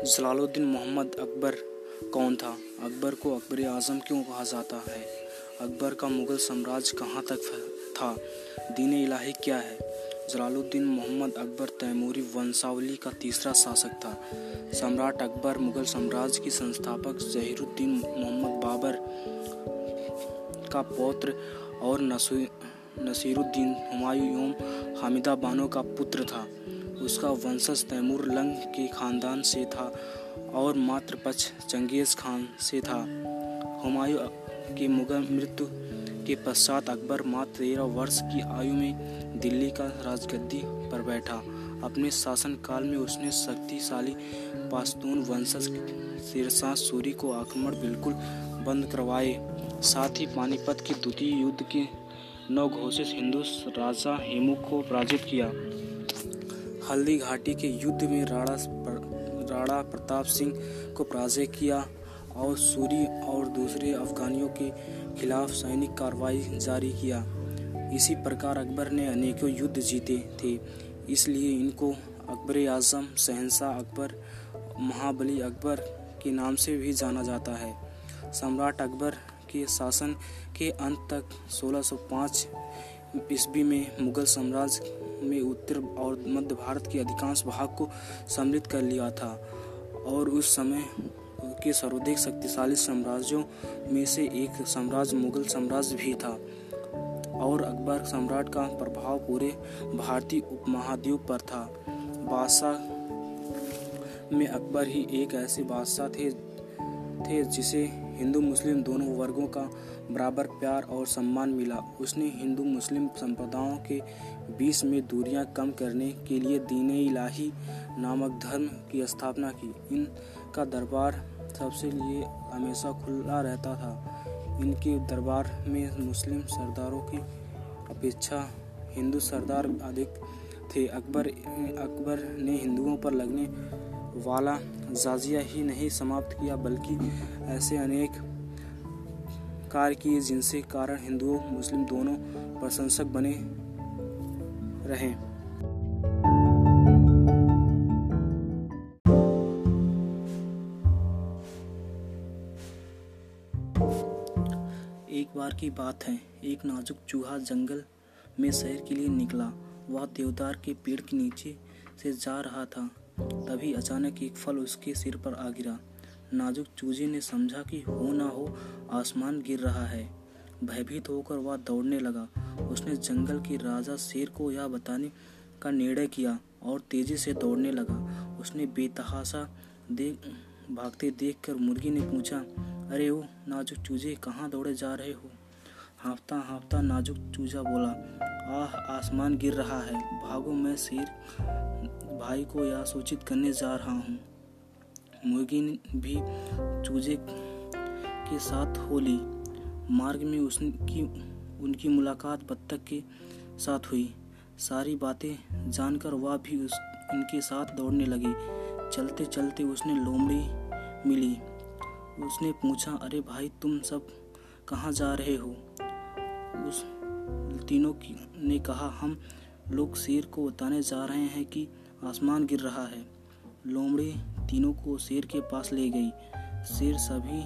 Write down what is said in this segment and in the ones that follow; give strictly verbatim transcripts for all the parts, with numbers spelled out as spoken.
जलालुद्दीन मोहम्मद अकबर कौन था? अकबर को अकबर आज़म क्यों कहा जाता है? अकबर का मुग़ल साम्राज्य कहाँ तक था? दीन इलाही क्या है? जलालुद्दीन मोहम्मद अकबर तैमूरी वंशावली का तीसरा शासक था। सम्राट अकबर मुग़ल साम्राज्य के संस्थापक ज़हीरुद्दीन मोहम्मद बाबर का पौत्र और नसीरुद्दीन हुमायूं हामिदा बानो का पुत्र था। उसका वंशज तैमूर लंग के खानदान से था और मातृपक्ष चंगेज़ खान से था। हुमायूं की मुग़ल मृत्यु के पश्चात अकबर मात्र तेरह वर्ष की आयु में दिल्ली का राजगद्दी पर बैठा। अपने शासनकाल में उसने शक्तिशाली पश्तून वंशज शेरशाह सूरी को आक्रमण बिल्कुल बंद करवाए। साथ ही पानीपत के द्वितीय युद्ध के नवघोषित हिंदू राजा हेमू को पराजित किया। हल्दी घाटी के युद्ध में राणा राणा प्रताप सिंह को पराजय किया और सूरी और दूसरे अफगानियों के खिलाफ सैनिक कार्रवाई जारी किया। इसी प्रकार अकबर ने अनेकों युद्ध जीते थे, इसलिए इनको अकबर आज़म, शहंशाह अकबर, महाबली अकबर के नाम से भी जाना जाता है। सम्राट अकबर के शासन के अंत तक सोलह सौ पाँच ईस्वी में मुग़ल साम्राज्य में उत्तर और मध्य भारत के अधिकांश भाग को सम्मिलित कर लिया था और उस समय के सर्वाधिक शक्तिशाली साम्राज्यों में से एक साम्राज्य मुग़ल साम्राज्य भी था। और अकबर सम्राट का प्रभाव पूरे भारतीय उपमहाद्वीप पर था। बादशाह में अकबर ही एक ऐसे बादशाह थे थे जिसे हिंदू मुस्लिम दोनों वर्गों का बराबर प्यार और सम्मान मिला। उसने हिंदू मुस्लिम संप्रदायों के बीच में दूरियां कम करने के लिए दीन इलाही नामक धर्म की स्थापना की। इनका दरबार सबसे लिए हमेशा खुला रहता था। इनके दरबार में मुस्लिम सरदारों की अपेक्षा हिंदू सरदार अधिक थे। अकबर अकबर ने हिंदुओं पर लगने वाला जाजिया ही नहीं समाप्त किया, बल्कि ऐसे अनेक कार्य किए जिनसे कारण हिंदुओं मुस्लिम दोनों प्रशंसक बने रहे। एक बार की बात है, एक नाजुक चूहा जंगल में सैर के लिए निकला। वह देवदार के पेड़ के नीचे से जा रहा था। तभी अचानक एक फल उसके सिर पर आ गिरा। नाजुक चूजे ने समझा कि हो ना हो आसमान गिर रहा है। भयभीत होकर वह दौड़ने लगा। उसने जंगल के राजा शेर को यह बताने का निर्णय किया और तेजी से दौड़ने लगा। उसने बेतहाशा देख भागते देखकर मुर्गी ने पूछा, अरे ओ नाजुक चूजे, कहाँ दौड़े जा रहे हो? हाँफता हाँफता नाजुक चूजा बोला, आह, आसमान गिर रहा है, भागो, मैं शेर भाई को यह सूचित करने जा रहा हूँ। मुर्गी भी चूजे के साथ हो ली। मार्ग में उसकी उनकी मुलाकात बत्तख के साथ हुई। सारी बातें जानकर वह भी उस उनके साथ दौड़ने लगी। चलते चलते उसने लोमड़ी मिली। उसने पूछा, अरे भाई, तुम सब कहाँ जा रहे हो? उस तीनों ने कहा, हम लोग शेर को बताने जा रहे हैं कि आसमान गिर रहा है। लोमड़ी तीनों को शेर के पास ले गई। शेर सभी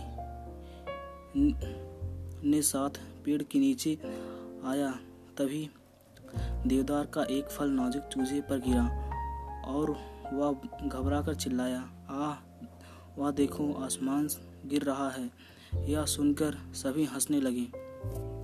ने साथ पेड़ के नीचे आया। तभी देवदार का एक फल नाजुक चूजे पर गिरा और वह घबराकर चिल्लाया, आह, वह देखो, आसमान गिर रहा है। यह सुनकर सभी हंसने लगे।